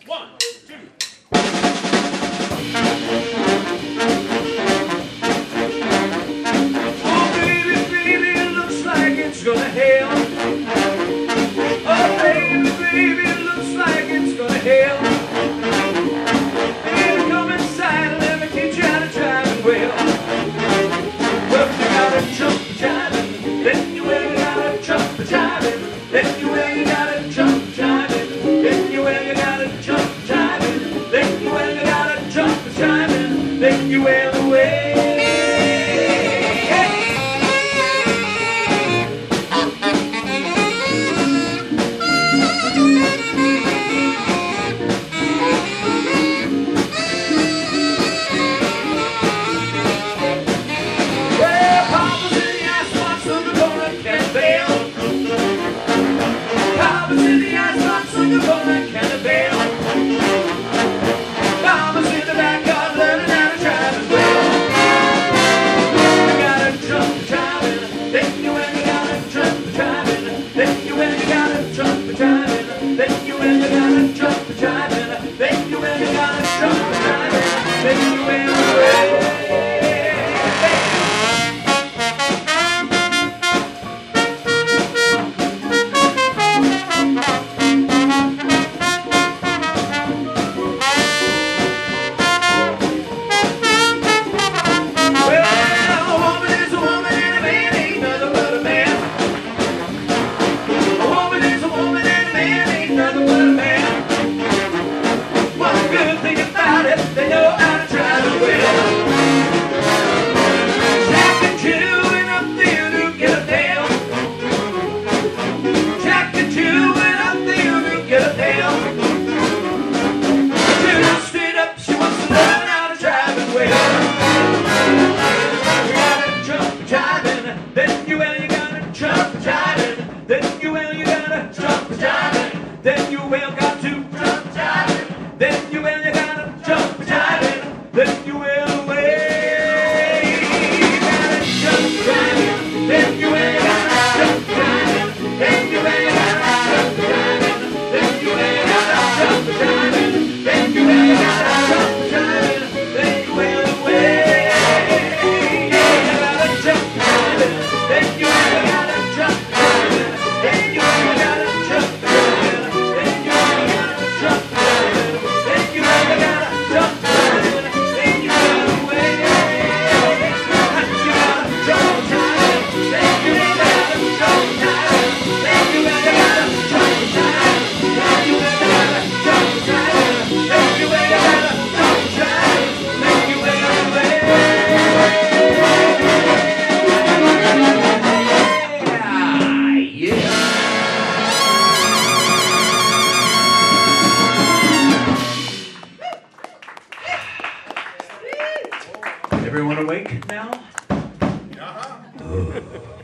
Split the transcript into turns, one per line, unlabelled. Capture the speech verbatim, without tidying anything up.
One, two.
Oh, baby, baby, it looks like it's gonna hail. Oh, baby, baby, it looks like it's gonna hail. Baby, come inside and let me teach you how to drive well. Well, you gotta jump jiving, then you will, you gotta jump jiving, then you will, you gotta jump jiving, then you will, you gotta jump jiving, then you will, you gotta jump jiving, then you will away. Then you will got to jump jiving. Then you will you gotta jump jiving. Then you will away. You gotta jump jiving. Then you will you gotta jump jiving. Then you will you gotta jump jiving. Then you will you gotta jump jiving. Then you will you gotta jump jiving. Then you will away. You gotta jump jiving. Then you will you gotta jump jiving. Then you will you gotta jump jiving. Everyone awake now?
Uh-huh.